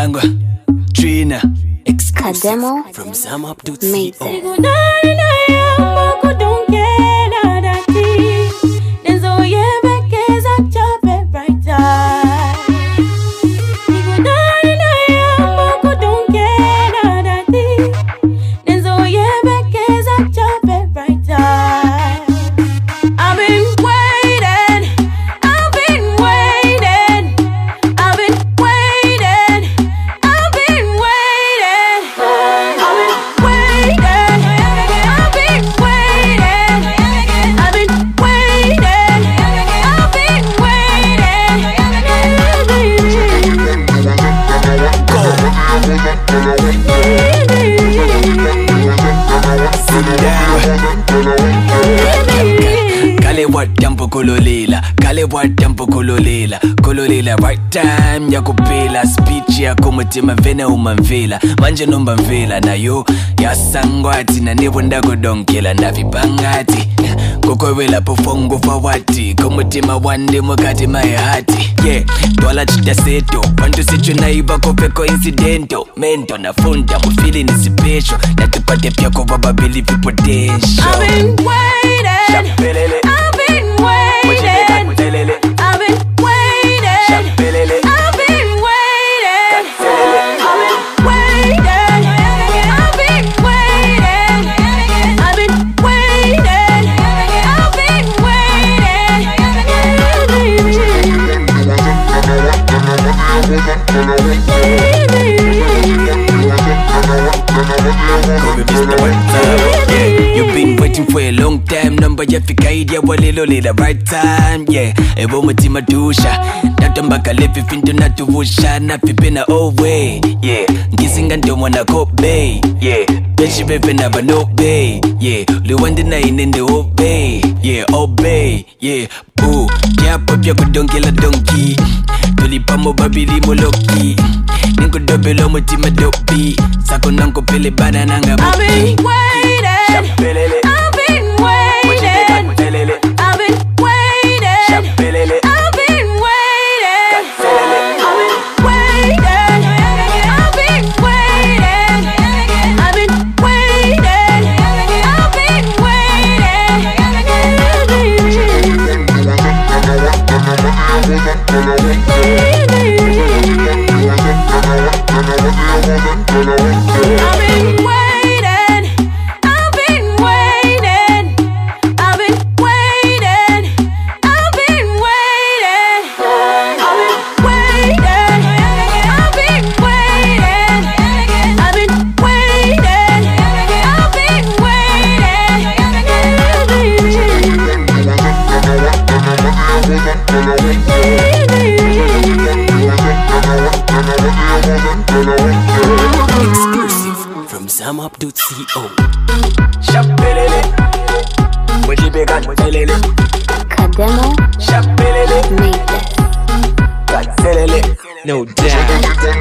Mdangwa, Trina, exclusive Kademo from ZamUp.co. Kololela right time ya kupila speech ya kumutima vena umamvila manje nomba mvila nayo yasangwati na nipo ndakudonkela na vipangati kukwewela pofongo fawati kumutima wande mukati mayahati yeah twala chita seto pantu sicho naiba kopeko incidento mento na funda mufili ni special na tupate pia kwa babili potential. I've been waiting, I've been waiting, I've been waiting, I've been waiting, I've been waiting, I've been waiting, I've been yeah, you've been waiting for a long time. Number ya fika idea walilo lila right time. Yeah, evo mutima dusha natambaka lefi finto natuvusha nafipena way. Yeah, ngisinga ndomo na kobe. Yeah, beshi bebe never no bay. Yeah, luwande na inende obey. Yeah, obey. Yeah, boo Kiapo pia kudonkela donkey tulipamo babili moloki ninko dobelo mutima dopi sako nanko pele bana nanga I've been waiting, I've been waiting, I've been waiting, I've been waiting, I've been waiting, I've been waiting, I've been exclusive from ZamUp.co. Kademo made this. No doubt.